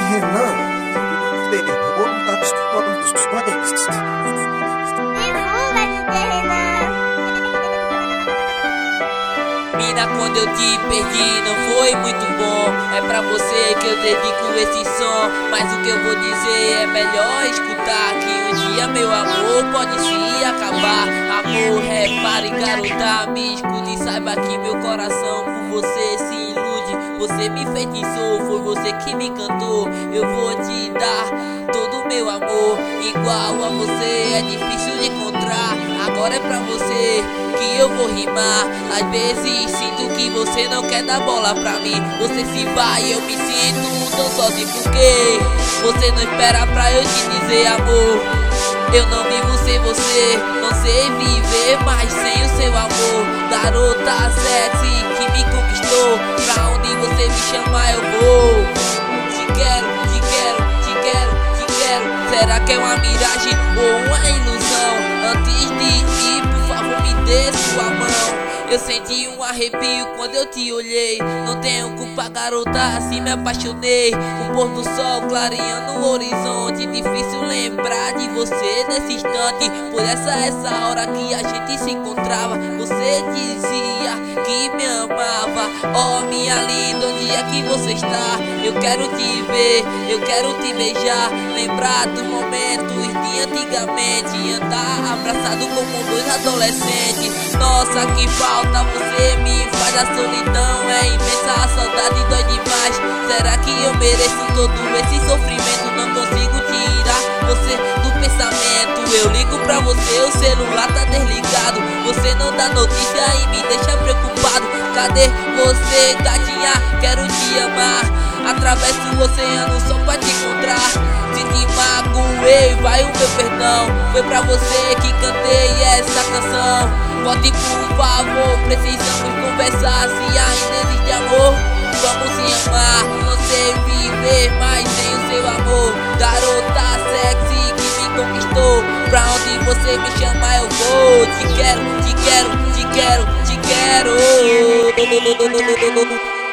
Renan, terror das condições. Mina, quando eu te perdi não foi muito bom. É pra você que eu dedico esse som. Mas o que eu vou dizer é melhor escutar, que um dia meu amor pode se acabar. Amor, repare, garota, me escute. Saiba que meu coração por você se ilude. Você me feitiçou, foi você que me cantou. Eu vou te dar todo o meu amor. Igual a você é difícil de encontrar. Agora é pra você que eu vou rimar. Às vezes sinto que você não quer dar bola pra mim. Você se vai e eu me sinto tão sozinho. Porque você não espera pra eu te dizer amor. Eu não vivo sem você, não sei viver mais sem o seu amor. Garota sexy que me conquistou, pra onde você me chamar eu vou. Te quero, te quero, te quero, te quero. Será que é uma miragem ou uma ilusão? Antes de ir, por favor me dê sua mão. Eu senti um arrepio quando eu te olhei. Não tenho culpa, garota, assim me apaixonei. O pôr do sol clareando o horizonte. Difícil lembrar de você nesse instante. Por essa hora que a gente se encontrava. Você dizia que me amava. Oh, minha linda, onde é que você está? Eu quero te ver, eu quero te beijar. Lembrar dos momentos de antigamente. Andar abraçado como dois adolescentes. Nossa, que falta você me faz, a solidão é imensa, a saudade dói demais. Será que eu mereço todo esse sofrimento? Não consigo tirar você do pensamento. Eu ligo pra você, o celular tá desligado. Você não dá notícia e me deixa preocupado. Cadê você, gatinha? Quero te amar. Atravesso o oceano só pra te encontrar. Se te magoei, vai o meu perdão. Foi pra você que cantei essa canção. Volte por favor, precisamos conversar. Se ainda existe amor, vamos se amar. Não sei viver mais sem o seu amor. Garota sexy que me conquistou, pra onde você me chamar eu vou. Te quero, te quero, te quero, te quero.